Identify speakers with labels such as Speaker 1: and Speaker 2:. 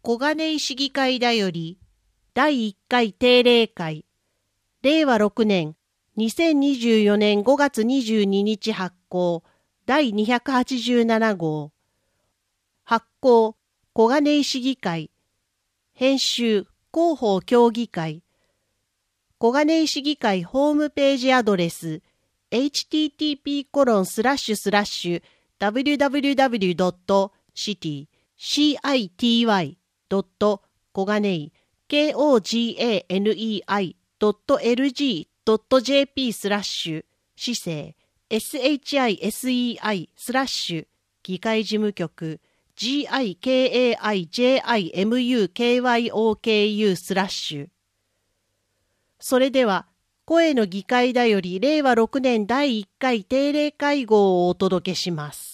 Speaker 1: 小金井市議会だより第1回定例会令和6年2024年5月22日発行第287号発行小金井市議会編集広報協議会小金井市議会ホームページアドレス http://www.city.koganei.lg.jp/ 市政 SHISEI/ 議会事務局 GIKAIJIMUKYOKU/ それでは声の議会だより令和6年第1回定例会合をお届けします。